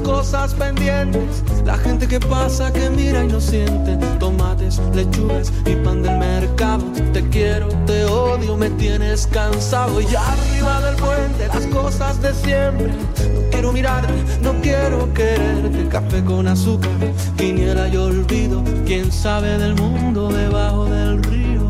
cosas pendientes, la gente que pasa, que mira y no siente. Tomates, lechugas y pan del mercado. Te quiero, te odio, me tienes cansado. Y arriba del puente las cosas de siempre. No quiero mirarte, no quiero quererte. Café con azúcar, quiniela y olvido. Quién sabe del mundo debajo del río.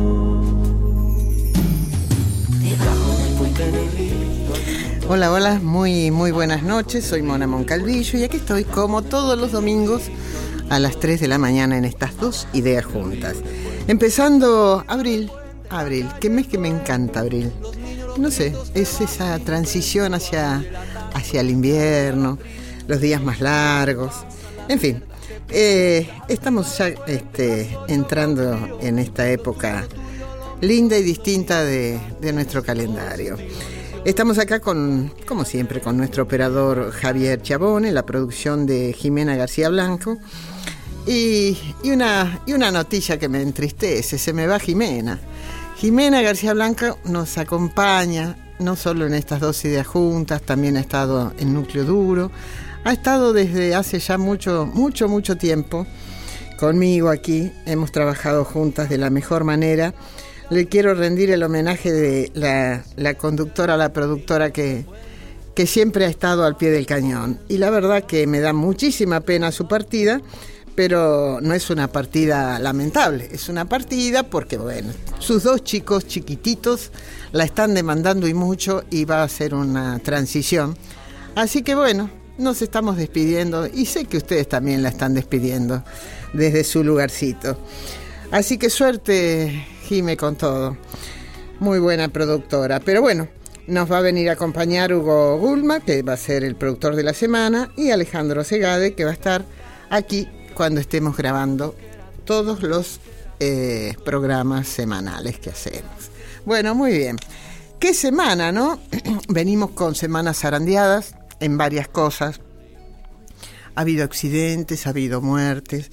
Debajo del puente del río. Hola, hola, muy buenas noches, soy Mona Moncalvillo y aquí estoy como todos los domingos a las 3 de la mañana en estas dos ideas juntas. Empezando abril, qué mes que me encanta abril. No sé, es esa transición hacia el invierno, los días más largos, en fin. Estamos ya entrando en esta época linda y distinta de nuestro calendario. Estamos acá como siempre, con nuestro operador Javier Chabón, en la producción de Jimena García Blanco. Y una noticia que me entristece, se me va Jimena. Jimena García Blanco nos acompaña, no solo en estas dos ideas juntas, también ha estado en Núcleo Duro. Ha estado desde hace ya mucho tiempo conmigo aquí. Hemos trabajado juntas de la mejor manera. Le quiero rendir el homenaje de la conductora, la productora que siempre ha estado al pie del cañón. Y la verdad que me da muchísima pena su partida, pero no es una partida lamentable. Es una partida porque, bueno, sus dos chicos chiquititos la están demandando y mucho y va a ser una transición. Así que, bueno, nos estamos despidiendo y sé que ustedes también la están despidiendo desde su lugarcito. Así que suerte, Jime, con todo. Muy buena productora. Pero bueno, nos va a venir a acompañar Hugo Gulma, que va a ser el productor de la semana, y Alejandro Segade, que va a estar aquí cuando estemos grabando todos los programas semanales que hacemos. Bueno, muy bien. ¿Qué semana, no? Venimos con semanas zarandeadas en varias cosas. Ha habido accidentes, ha habido muertes.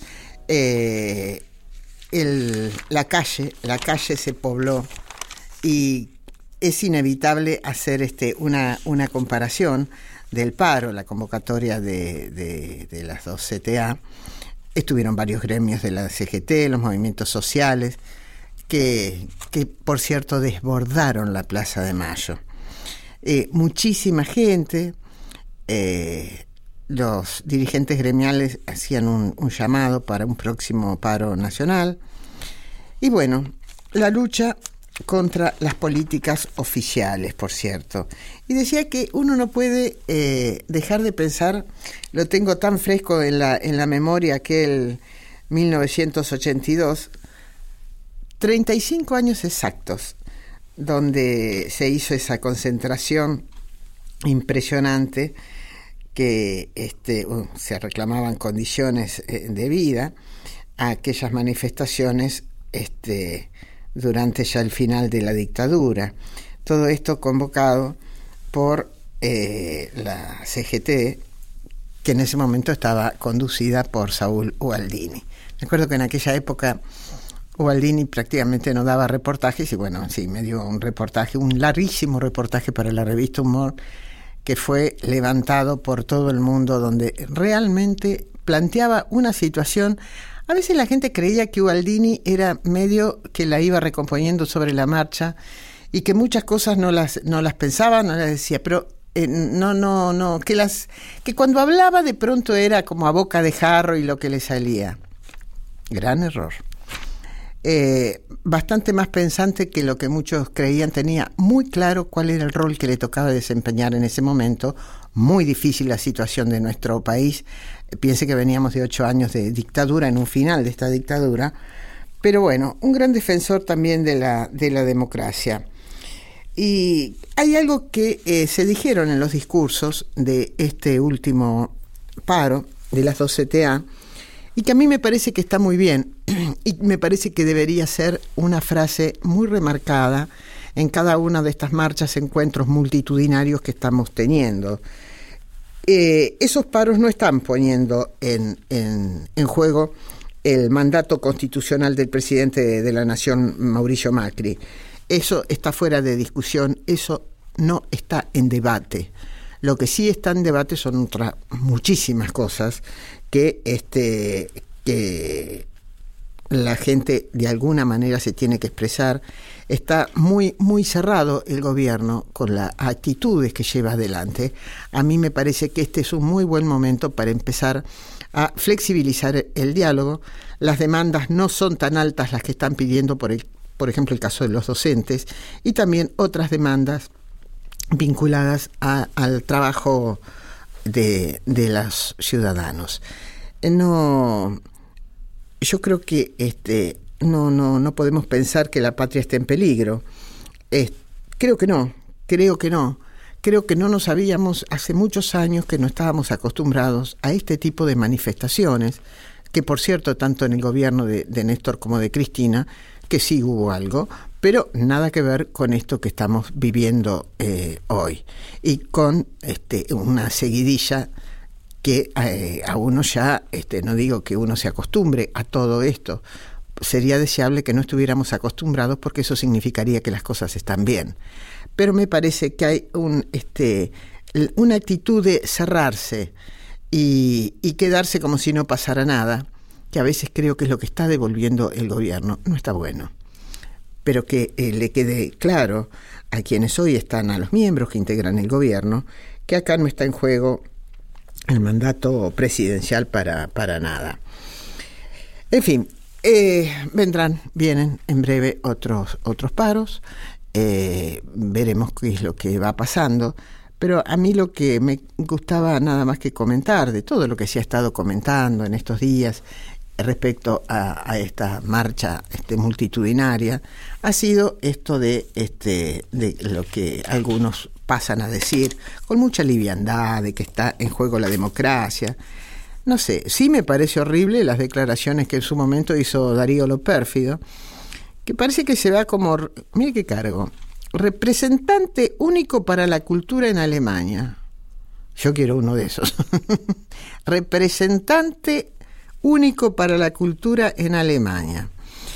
La calle se pobló y es inevitable hacer una comparación del paro, la convocatoria de las dos CTA. Estuvieron varios gremios de la CGT, los movimientos sociales, que por cierto desbordaron la Plaza de Mayo. Muchísima gente, los dirigentes gremiales hacían un llamado para un próximo paro nacional. Y bueno, la lucha contra las políticas oficiales, por cierto. Y decía que uno no puede dejar de pensar, lo tengo tan fresco en la memoria, aquel 1982, 35 años exactos, donde se hizo esa concentración impresionante, que se reclamaban condiciones de vida a aquellas manifestaciones durante ya el final de la dictadura. Todo esto convocado por la CGT, que en ese momento estaba conducida por Saúl Ubaldini. Recuerdo que en aquella época Ubaldini prácticamente no daba reportajes y bueno, sí, me dio un larguísimo reportaje para la revista Humor, que fue levantado por todo el mundo, donde realmente planteaba una situación. A veces la gente creía que Ubaldini era medio que la iba recomponiendo sobre la marcha y que muchas cosas no las pensaba, no las decía, pero no, que cuando hablaba de pronto era como a boca de jarro y lo que le salía. Gran error. Bastante más pensante que lo que muchos creían, tenía muy claro cuál era el rol que le tocaba desempeñar en ese momento. Muy difícil la situación de nuestro país. Piense que veníamos de 8 años de dictadura, en un final de esta dictadura, pero bueno, un gran defensor también de la democracia. Y hay algo que se dijeron en los discursos de este último paro de las dos CTA, y que a mí me parece que está muy bien, y me parece que debería ser una frase muy remarcada en cada una de estas marchas, encuentros multitudinarios que estamos teniendo. Esos paros no están poniendo en juego el mandato constitucional del presidente de la Nación, Mauricio Macri. Eso está fuera de discusión, eso no está en debate. Lo que sí está en debate son muchísimas cosas que la gente de alguna manera se tiene que expresar. Está muy, muy cerrado el gobierno con las actitudes que lleva adelante. A mí me parece que este es un muy buen momento para empezar a flexibilizar el diálogo. Las demandas no son tan altas las que están pidiendo, por ejemplo, el caso de los docentes, y también otras demandas vinculadas al trabajo de los ciudadanos. Yo creo que no podemos pensar que la patria esté en peligro. Creo que no. Creo que no nos sabíamos hace muchos años, que no estábamos acostumbrados a este tipo de manifestaciones, que por cierto, tanto en el gobierno de Néstor como de Cristina, que sí hubo algo, pero nada que ver con esto que estamos viviendo hoy. Y con una seguidilla que a uno ya, no digo que uno se acostumbre a todo esto, sería deseable que no estuviéramos acostumbrados, porque eso significaría que las cosas están bien. Pero me parece que hay una actitud de cerrarse y quedarse como si no pasara nada, que a veces creo que es lo que está devolviendo el gobierno. No está bueno. Pero que le quede claro a quienes hoy están, a los miembros que integran el gobierno, que acá no está en juego el mandato presidencial para nada. En fin, vienen en breve otros paros, veremos qué es lo que va pasando, pero a mí lo que me gustaba nada más que comentar de todo lo que se ha estado comentando en estos días respecto a esta marcha multitudinaria, ha sido esto de lo que algunos pasan a decir con mucha liviandad, de que está en juego la democracia. No sé, sí me parece horrible las declaraciones que en su momento hizo Darío Lo Pérfido, que parece que se va como, mire qué cargo, representante único para la cultura en Alemania. Yo quiero uno de esos. Representante único para la cultura en Alemania.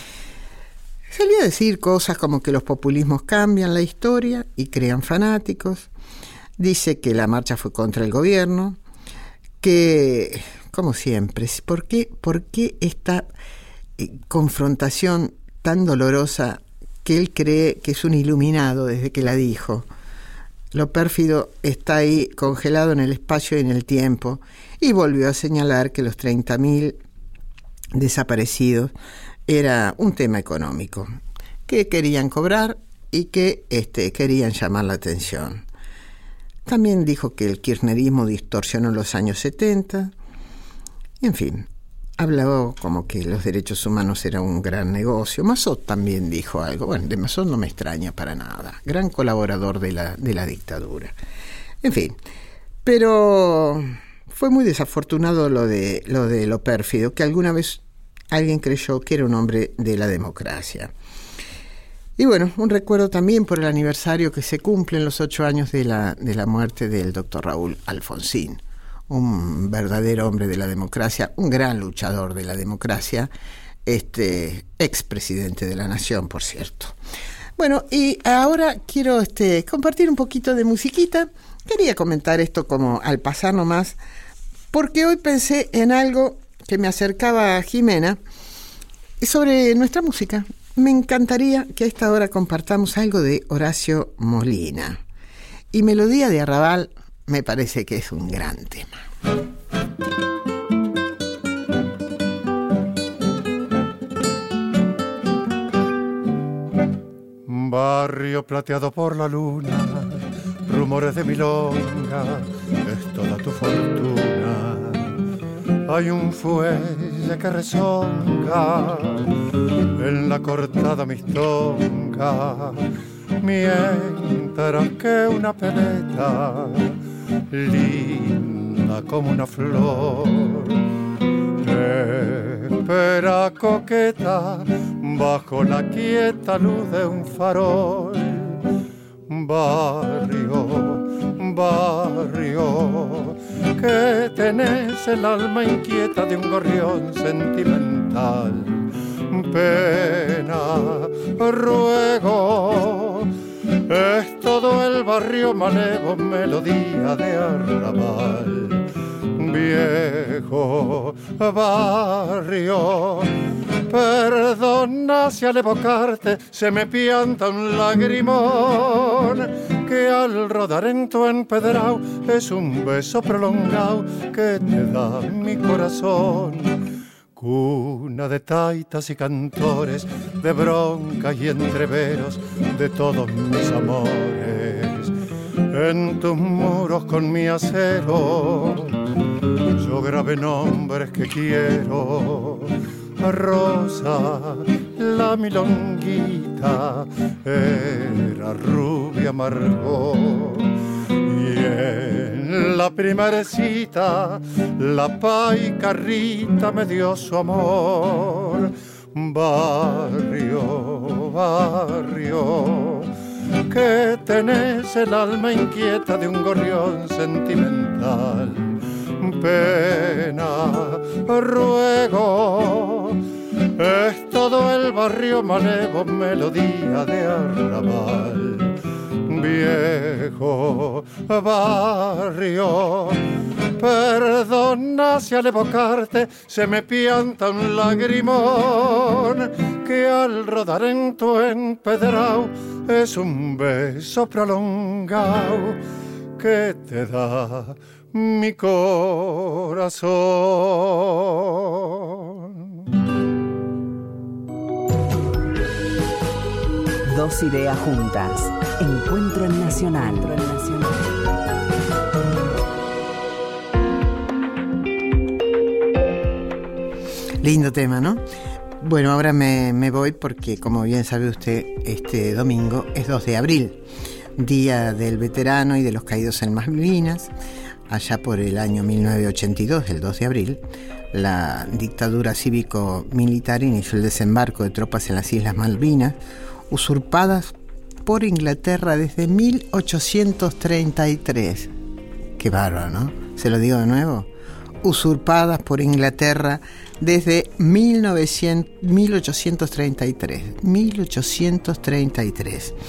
Salía a decir cosas como que los populismos cambian la historia y crean fanáticos. Dice que la marcha fue contra el gobierno, que, como siempre, ¿por qué esta confrontación tan dolorosa que él cree que es un iluminado desde que la dijo? Lo Pérfido está ahí congelado en el espacio y en el tiempo, y volvió a señalar que los 30.000 desaparecidos era un tema económico, que querían cobrar y que querían llamar la atención. También dijo que el kirchnerismo distorsionó los años 70. En fin, habló como que los derechos humanos eran un gran negocio. Massot también dijo algo. Bueno, de Massot no me extraña para nada. Gran colaborador de la dictadura. En fin, pero fue muy desafortunado lo de Lo Pérfido, que alguna vez alguien creyó que era un hombre de la democracia. Y bueno, un recuerdo también por el aniversario que se cumplen los 8 años de la muerte del doctor Raúl Alfonsín, un verdadero hombre de la democracia, un gran luchador de la democracia, expresidente de la Nación, por cierto. Bueno, y ahora quiero compartir un poquito de musiquita. Quería comentar esto como al pasar nomás, porque hoy pensé en algo que me acercaba a Jimena sobre nuestra música. Me encantaría que a esta hora compartamos algo de Horacio Molina. Y Melodía de Arrabal me parece que es un gran tema. Barrio plateado por la luna, rumores de milonga, es toda tu fortuna. Hay un fuelle que rezonga en la cortada mistonga, mientras que una peleta linda como una flor espera coqueta bajo la quieta luz de un farol. Barrio, que tenés el alma inquieta de un gorrión sentimental. Pena, ruego, es todo el barrio malevo, melodía de arrabal. Viejo barrio, perdona si al evocarte se me pianta un lagrimón, que al rodar en tu empedrado es un beso prolongado que te da mi corazón. Cuna de taitas y cantores, de bronca y entreveros, de todos mis amores. En tus muros con mi acero yo grabé nombres que quiero. Rosa, la milonguita, era rubia Margot. Y en la primera cita, la paicarrita me dio su amor. Barrio, barrio, que tenés el alma inquieta de un gorrión sentimental. Pena, ruego, es todo el barrio malevo, melodía de arrabal. Viejo barrio, perdona si al evocarte se me pianta un lagrimón, que al rodar en tu empedrado es un beso prolongado que te da mi corazón. Dos ideas juntas. Encuentro en Nacional. Lindo tema, ¿no? Bueno, ahora me voy porque, como bien sabe usted, este domingo es 2 de abril, Día del Veterano y de los Caídos en Malvinas. Allá por el año 1982, el 2 de abril, la dictadura cívico-militar inició el desembarco de tropas en las Islas Malvinas, usurpadas por Inglaterra desde 1833. Qué bárbaro, ¿no? Se lo digo de nuevo. Usurpadas por Inglaterra desde 1833. 1833.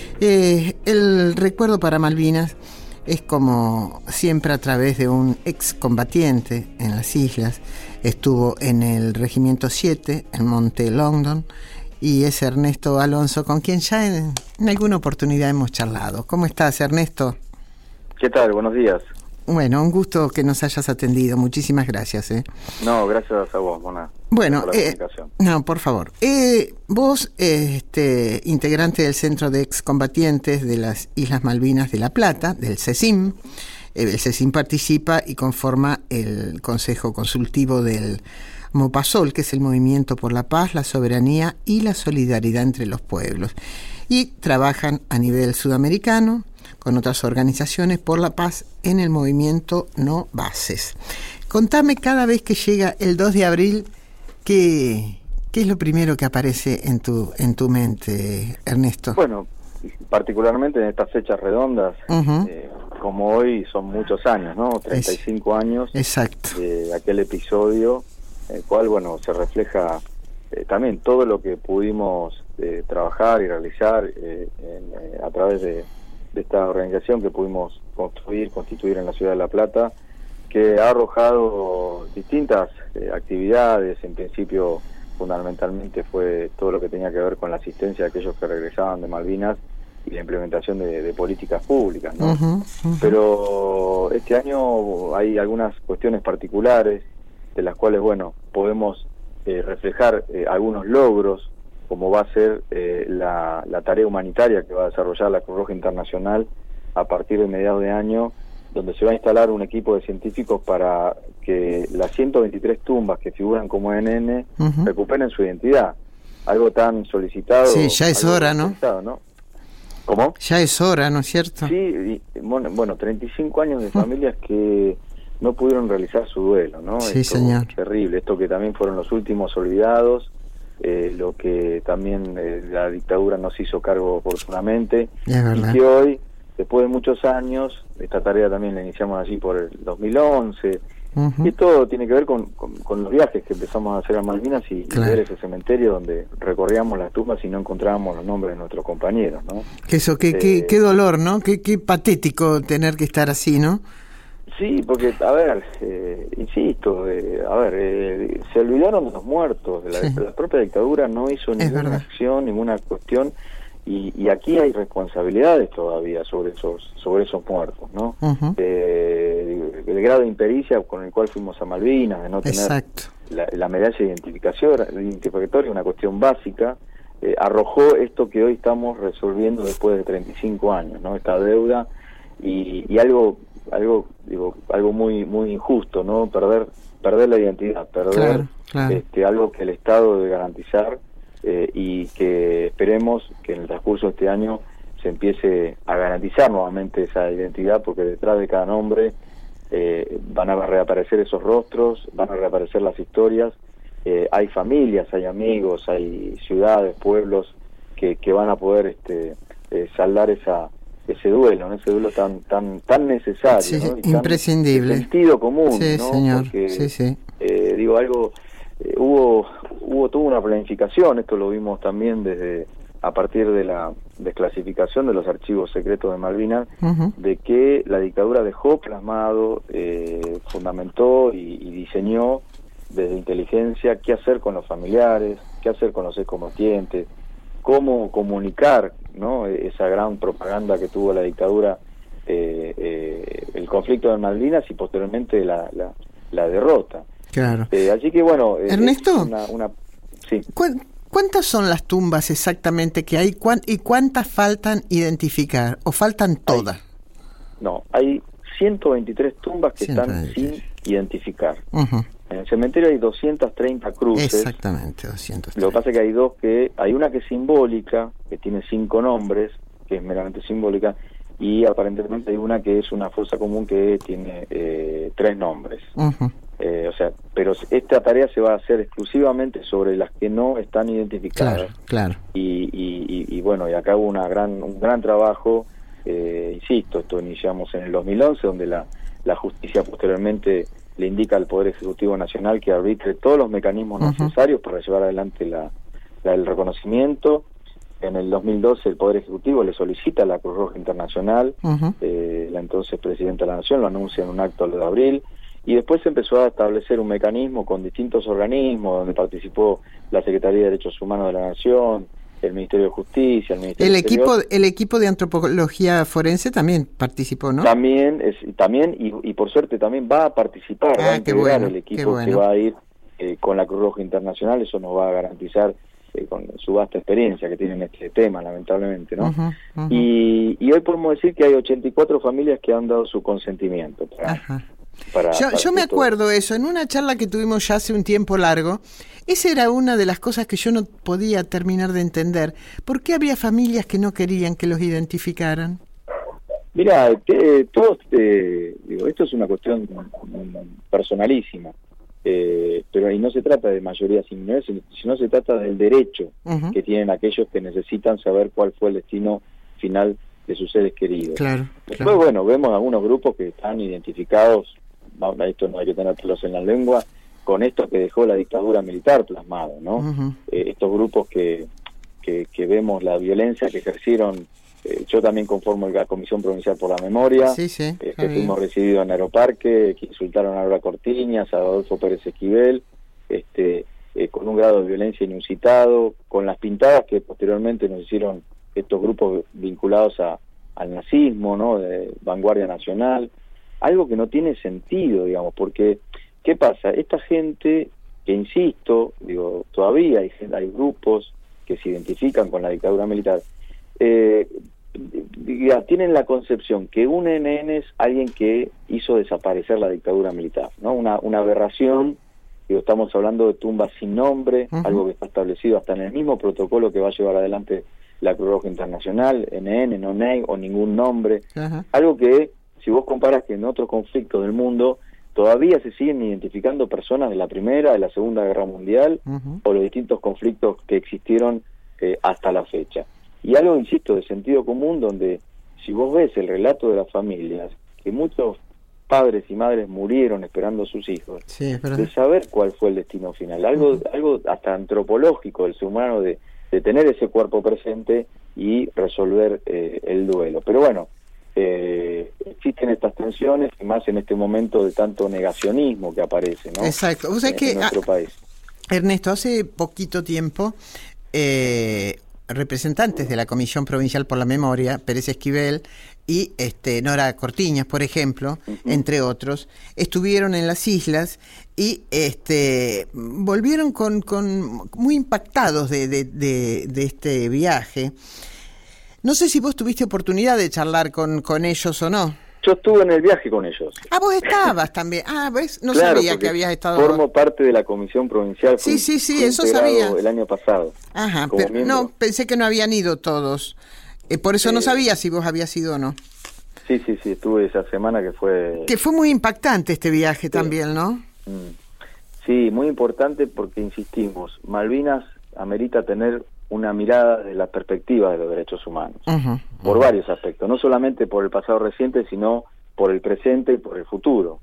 El recuerdo para Malvinas es como siempre a través de un excombatiente en las islas. Estuvo en el Regimiento 7, en Monte Longdon, y es Ernesto Alonso, con quien ya en alguna oportunidad hemos charlado. ¿Cómo estás, Ernesto? ¿Qué tal? Buenos días. Bueno, un gusto que nos hayas atendido. Muchísimas gracias. No, gracias a vos, Mona. Bueno, por la comunicación. No, por favor. Vos, integrante del Centro de Excombatientes de las Islas Malvinas de La Plata, del CECIM. El CECIM participa y conforma el Consejo Consultivo del MOPASOL, que es el Movimiento por la Paz, la Soberanía y la Solidaridad entre los Pueblos. Y trabajan a nivel sudamericano con otras organizaciones por la paz en el movimiento No Bases. Contame, cada vez que llega el 2 de abril, ¿qué es lo primero que aparece en tu mente, Ernesto? Bueno, particularmente en estas fechas redondas, como hoy son muchos años, ¿no? 35 años. Exacto. De aquel episodio, en el cual, bueno, se refleja también todo lo que pudimos trabajar y realizar a través de esta organización que pudimos constituir en la ciudad de La Plata, que ha arrojado distintas actividades. En principio, fundamentalmente fue todo lo que tenía que ver con la asistencia de aquellos que regresaban de Malvinas y la implementación de políticas públicas, ¿no? Pero este año hay algunas cuestiones particulares de las cuales, bueno, podemos reflejar algunos logros, como va a ser la tarea humanitaria que va a desarrollar la Cruz Roja Internacional a partir de mediados de año, donde se va a instalar un equipo de científicos para que las 123 tumbas que figuran como NN recuperen su identidad. Algo tan solicitado. Sí, ya es hora, ¿no? ¿Cómo? Ya es hora, ¿no es cierto? Sí, bueno, 35 años de familias que no pudieron realizar su duelo, ¿no? Sí, esto, señor. Terrible, esto que también fueron los últimos olvidados, lo que también la dictadura nos hizo cargo oportunamente, es verdad. Y que hoy, después de muchos años, esta tarea también la iniciamos allí por el 2011, Y esto tiene que ver con los viajes que empezamos a hacer a Malvinas y ver ese cementerio donde recorríamos las tumbas y no encontrábamos los nombres de nuestros compañeros, ¿no? Qué dolor, ¿no? Qué patético tener que estar así, ¿no? Sí, porque, a ver, insisto, se olvidaron de los muertos, la propia dictadura no hizo ninguna acción, ninguna cuestión, y aquí hay responsabilidades todavía sobre esos muertos, ¿no? El grado de impericia con el cual fuimos a Malvinas, de no tener la medalla de identificatoria, una cuestión básica, arrojó esto que hoy estamos resolviendo después de 35 años, ¿no? Esta deuda y algo muy muy injusto, ¿no? Perder la identidad, perder algo que el Estado debe garantizar, y que esperemos que en el transcurso de este año se empiece a garantizar nuevamente esa identidad, porque detrás de cada nombre van a reaparecer esos rostros, van a reaparecer las historias, hay familias, hay amigos, hay ciudades, pueblos que van a poder saldar ese duelo, ¿no? Ese duelo tan necesario, ¿no? Y imprescindible, tan sentido común, ¿no? Señor. Porque, hubo toda una planificación, esto lo vimos también a partir de la desclasificación de los archivos secretos de Malvinas, de que la dictadura dejó plasmado, fundamentó y diseñó desde inteligencia qué hacer con los familiares, qué hacer con los excombatientes, cómo comunicar, ¿no? Esa gran propaganda que tuvo la dictadura, el conflicto de Malvinas y posteriormente la derrota. Claro. Así que bueno, Ernesto, sí. ¿Cuántas son las tumbas exactamente que hay y cuántas faltan identificar o faltan todas? Hay 123 tumbas que están sin identificar. En el cementerio hay 230 cruces. Exactamente, 230. Lo que pasa es que hay una que es simbólica, que tiene 5 nombres, que es meramente simbólica, y aparentemente hay una que es una fosa común que tiene 3 nombres. Pero esta tarea se va a hacer exclusivamente sobre las que no están identificadas. Claro. Y bueno, y acá hubo un gran trabajo, insisto, esto iniciamos en el 2011, donde la justicia posteriormente le indica al Poder Ejecutivo Nacional que arbitre todos los mecanismos necesarios para llevar adelante el reconocimiento. En el 2012 el Poder Ejecutivo le solicita a la Cruz Roja Internacional, la entonces Presidenta de la Nación lo anuncia en un acto de abril, y después se empezó a establecer un mecanismo con distintos organismos, donde participó la Secretaría de Derechos Humanos de la Nación, el Ministerio de Justicia, el Ministerio el equipo de antropología forense también participó, ¿no? También y por suerte también va a participar, va a integrar el equipo que va a ir con la Cruz Roja Internacional. Eso nos va a garantizar con su vasta experiencia que tiene en este tema, lamentablemente, ¿no? Y hoy podemos decir que hay 84 familias que han dado su consentimiento para yo me acuerdo eso, en una charla que tuvimos ya hace un tiempo largo. Esa era una de las cosas que yo no podía terminar de entender. ¿Por qué había familias que no querían que los identificaran? Mira, esto es una cuestión personalísima, pero ahí no se trata de mayoría similar, sino se trata del derecho que tienen aquellos que necesitan saber cuál fue el destino final de sus seres queridos. Después, bueno, vemos algunos grupos que están identificados, esto no hay que tener pelos en la lengua, con esto que dejó la dictadura militar plasmado, ¿no? Estos grupos que vemos la violencia que ejercieron. Yo también conformo la Comisión Provincial por la Memoria, que fuimos recibidos en Aeroparque, que insultaron a Laura Cortiñas, a Adolfo Pérez Esquivel, con un grado de violencia inusitado, con las pintadas que posteriormente nos hicieron estos grupos vinculados al nazismo, ¿no? De Vanguardia Nacional, algo que no tiene sentido, digamos, porque ¿qué pasa? Esta gente, que insisto, todavía hay grupos que se identifican con la dictadura militar, tienen la concepción que un NN es alguien que hizo desaparecer la dictadura militar, ¿no? Una aberración. Estamos hablando de tumbas sin nombre, algo que está establecido hasta en el mismo protocolo que va a llevar adelante la Cruz Roja Internacional, NN, no NEI o ningún nombre, algo que si vos comparas que en otros conflictos del mundo todavía se siguen identificando personas de la Primera, de la Segunda Guerra Mundial, o los distintos conflictos que existieron hasta la fecha. Y algo, insisto, de sentido común, donde si vos ves el relato de las familias, que muchos padres y madres murieron esperando a sus hijos, Sí, es verdad. de saber cuál fue el destino final, algo hasta antropológico del ser humano, de tener ese cuerpo presente y resolver el duelo. Pero bueno, existen estas tensiones, y más en este momento de tanto negacionismo que aparece, ¿no? Exacto. ¿Vos sabés que, en nuestro país. Ernesto, hace poquito tiempo, representantes de la Comisión Provincial por la Memoria, Pérez Esquivel y Nora Cortiñas, por ejemplo, entre otros, estuvieron en las islas y volvieron con muy impactados de este viaje. No sé si vos tuviste oportunidad de charlar con ellos o no. Yo estuve en el viaje con ellos. Ah, vos estabas también. Ah, ¿ves? No Claro, sabía porque que habías estado. Formo parte de la Comisión Provincial. Sí, sí, fui eso integrado sabía. el año pasado. Ajá, como pero miembro. no, pensé que no habían ido todos. Por eso no sabía si vos habías ido o no. Sí, estuve esa semana que fue... Que fue muy impactante este viaje también, ¿no? Sí, muy importante porque, insistimos, Malvinas amerita tener una mirada de la perspectiva de los derechos humanos, por varios aspectos, no solamente por el pasado reciente, sino por el presente y por el futuro.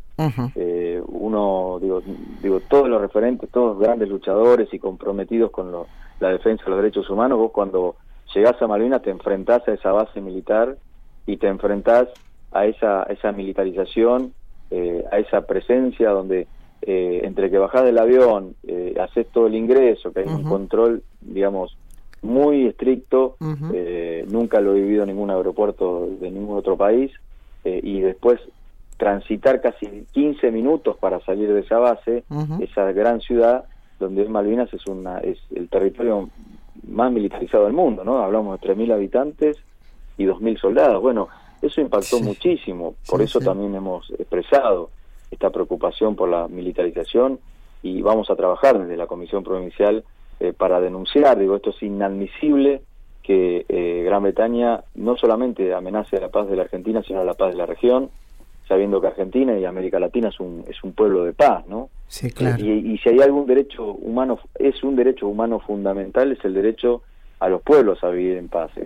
Todos los referentes, todos grandes luchadores y comprometidos con la defensa de los derechos humanos, vos cuando llegás a Malvinas te enfrentás a esa base militar y te enfrentás a esa militarización, a esa presencia donde entre que bajás del avión, haces todo el ingreso, que hay un control, digamos, muy estricto, nunca lo he vivido en ningún aeropuerto de ningún otro país, y después transitar casi 15 minutos para salir de esa base, esa gran ciudad donde Malvinas es el territorio más militarizado del mundo, ¿no? Hablamos de 3.000 habitantes y 2.000 soldados. Bueno, eso impactó muchísimo, por eso también hemos expresado esta preocupación por la militarización y vamos a trabajar desde la Comisión Provincial para denunciar, esto es inadmisible que Gran Bretaña no solamente amenace a la paz de la Argentina, sino a la paz de la región, sabiendo que Argentina y América Latina es un pueblo de paz, ¿no? Sí, claro. Y si hay algún derecho humano, es un derecho humano fundamental, es el derecho a los pueblos a vivir en paz.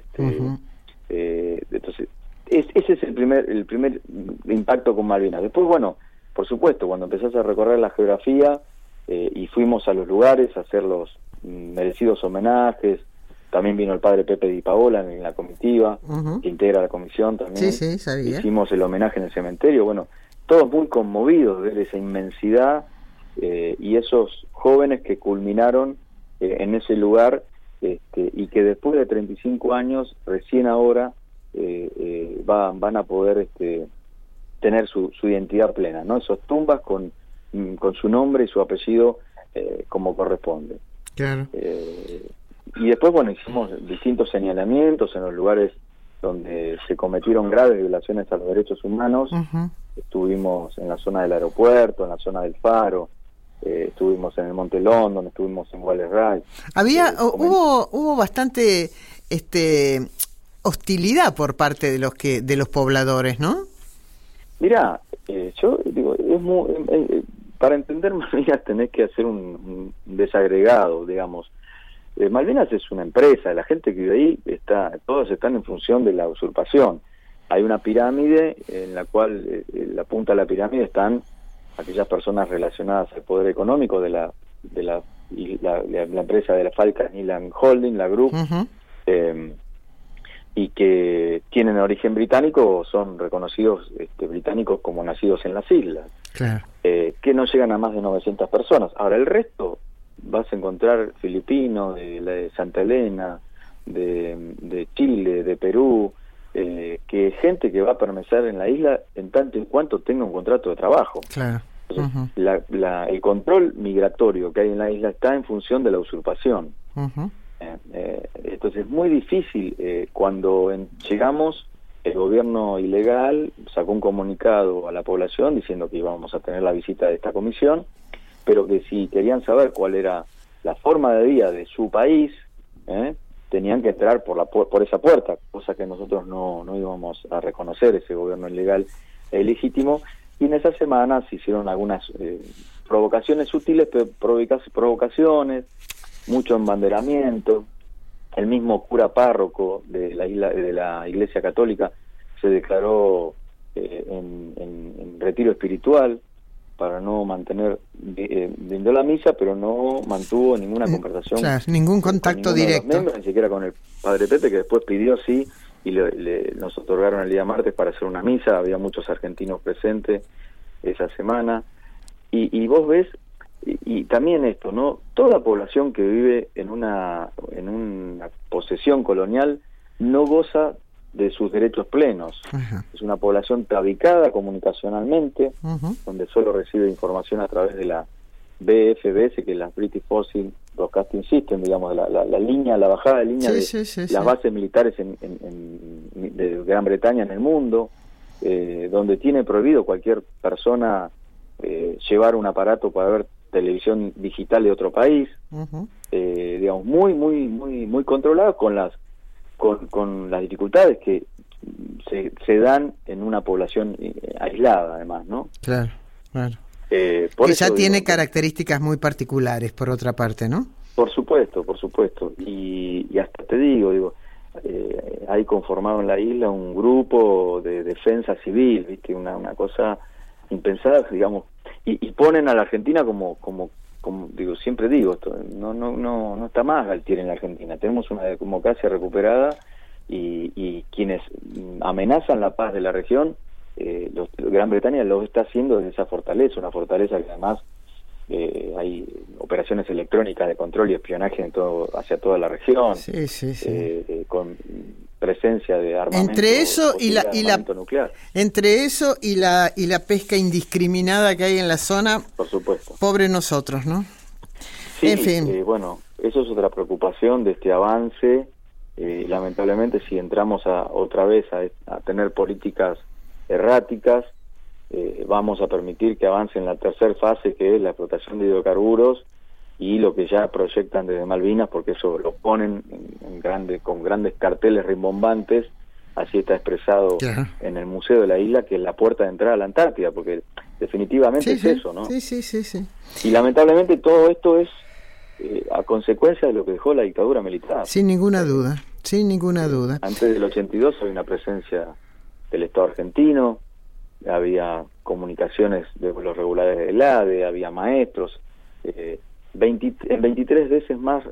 Entonces, ese es el primer impacto con Malvinas. Después, bueno, por supuesto, cuando empezás a recorrer la geografía y fuimos a los lugares a hacer los merecidos homenajes, también vino el padre Pepe Di Paola en la comitiva, que integra la comisión también. Sí, sabía. Hicimos el homenaje en el cementerio, bueno, todos muy conmovidos de ver esa inmensidad y esos jóvenes que culminaron en ese lugar y que después de 35 años, recién ahora, van a poder tener su identidad plena, ¿no? Esas tumbas con su nombre y su apellido como corresponde. Claro. Y después, bueno, hicimos distintos señalamientos en los lugares donde se cometieron graves violaciones a los derechos humanos. Estuvimos en la zona del aeropuerto, en la zona del Faro, estuvimos en el Monte London, estuvimos en Wallace Ray. Hubo bastante hostilidad por parte de los pobladores, ¿no? Mirá, yo digo, para entender Malvinas tenés que hacer un desagregado, digamos. Malvinas es una empresa, la gente que vive ahí todos están en función de la usurpación. Hay una pirámide en la cual en la punta de la pirámide están aquellas personas relacionadas al poder económico de la empresa de la Falcon Island Holding, la Group, y que tienen origen británico o son reconocidos británicos como nacidos en las islas, claro. Que no llegan a más de 900 personas. Ahora, el resto vas a encontrar filipinos, de Santa Elena, de Chile, de Perú, que gente que va a permanecer en la isla en tanto en cuanto tenga un contrato de trabajo. Claro. Entonces, el control migratorio que hay en la isla está en función de la usurpación. Entonces es muy difícil. Cuando llegamos, el gobierno ilegal sacó un comunicado a la población diciendo que íbamos a tener la visita de esta comisión, pero que si querían saber cuál era la forma de vida de su país, tenían que entrar por esa puerta, cosa que nosotros no íbamos a reconocer, ese gobierno ilegal e ilegítimo. Y en esa semana se hicieron algunas provocaciones sutiles, pero provocaciones, mucho embanderamiento. El mismo cura párroco de la Iglesia Católica se declaró en retiro espiritual para no mantener, brindó la misa, pero no mantuvo ninguna conversación. Claro, ningún contacto directo. Miembros, ni siquiera con el padre Pepe, que después pidió sí, y nos otorgaron el día martes para hacer una misa. Había muchos argentinos presentes esa semana. Y vos ves, y también esto, ¿no? Toda la población que vive en una posesión colonial no goza de sus derechos plenos. Ajá. Es una población tabicada comunicacionalmente, Uh-huh. donde solo recibe información a través de la BFBS, que es la British Forces Broadcasting System, digamos, la bajada de línea de las bases militares de Gran Bretaña en el mundo, donde tiene prohibido cualquier persona llevar un aparato para ver televisión digital de otro país, Uh-huh. digamos, muy controlado, con las dificultades que se dan en una población aislada, además, ¿no? Claro, claro. Por que eso, ya tiene digo, características muy particulares, por otra parte, ¿no? Por supuesto. Y hasta te digo, hay conformado en la isla un grupo de defensa civil, ¿viste? Una cosa impensada, digamos, y ponen a la Argentina como digo, siempre digo esto, no está más Galtieri en la Argentina. Tenemos una democracia recuperada y quienes amenazan la paz de la región, Gran Bretaña lo está haciendo desde esa fortaleza, una fortaleza que además hay operaciones electrónicas de control y espionaje hacia toda la región, con presencia de armamento, entre eso y armamento nuclear. Entre eso y la pesca indiscriminada que hay en la zona, por supuesto. Pobre nosotros, ¿no? Sí, en fin. Bueno, eso es otra preocupación de este avance. Lamentablemente, si entramos otra vez a tener políticas erráticas, vamos a permitir que avance en la tercera fase, que es la explotación de hidrocarburos, y lo que ya proyectan desde Malvinas, porque eso lo ponen con grandes carteles rimbombantes. Así está expresado en el Museo de la Isla, que es la puerta de entrada a la Antártida, porque definitivamente eso, ¿no? Sí. Y lamentablemente todo esto es a consecuencia de lo que dejó la dictadura militar. Sin ninguna duda. Antes del 82 había una presencia del Estado argentino, había comunicaciones de los regulares del ADE, había maestros, 23 veces más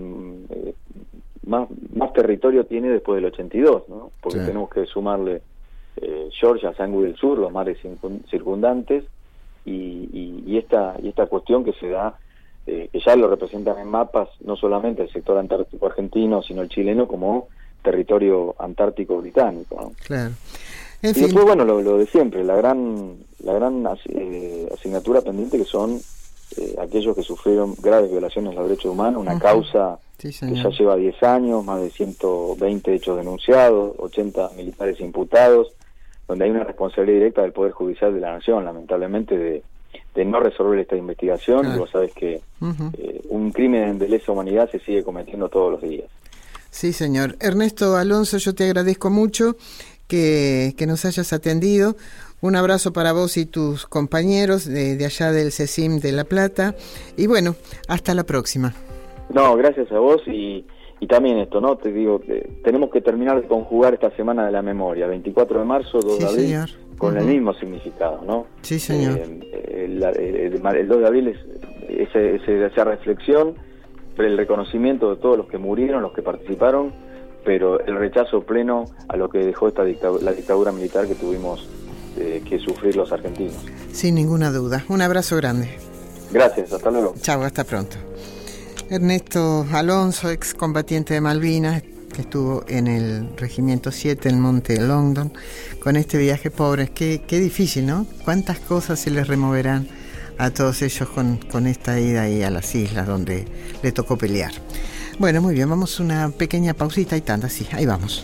territorio tiene después del 82, ¿no? Porque tenemos que sumarle Georgia, Sangui del Sur, los mares circundantes, y esta cuestión que se da, que ya lo representan en mapas, no solamente el sector antártico argentino, sino el chileno, como territorio antártico británico, ¿no? Claro. En fin. Después, bueno, lo de siempre, la gran asignatura pendiente, que son aquellos que sufrieron graves violaciones a los derechos humanos, una causa que ya lleva 10 años, más de 120 hechos denunciados, 80 militares imputados, donde hay una responsabilidad directa del Poder Judicial de la Nación, lamentablemente, de no resolver esta investigación. Y vos sabés que un crimen de lesa humanidad se sigue cometiendo todos los días. Sí, señor. Ernesto Alonso, yo te agradezco mucho que nos hayas atendido. Un abrazo para vos y tus compañeros de allá del CECIM de La Plata. Y bueno, hasta la próxima. No, gracias a vos y también esto, ¿no? Te digo, tenemos que terminar de conjugar esta Semana de la Memoria, 24 de marzo, 2 de abril, señor. Con el mismo significado, ¿no? Sí, señor. El 2 de abril es esa reflexión, el reconocimiento de todos los que murieron, los que participaron, pero el rechazo pleno a lo que dejó la dictadura militar que tuvimos que sufrir los argentinos. Sin ninguna duda. Un abrazo grande. Gracias, hasta luego. Chao, hasta pronto. Ernesto Alonso, excombatiente de Malvinas, que estuvo en el Regimiento 7 en Monte Longdon, con este viaje. Pobres, qué difícil, ¿no? Cuántas cosas se les removerán a todos ellos con esta ida ahí a las islas donde le tocó pelear. Bueno, muy bien, vamos a una pequeña pausita y tanda, sí, ahí vamos.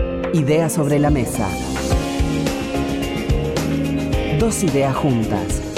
Ideas sobre la mesa. Dos ideas juntas.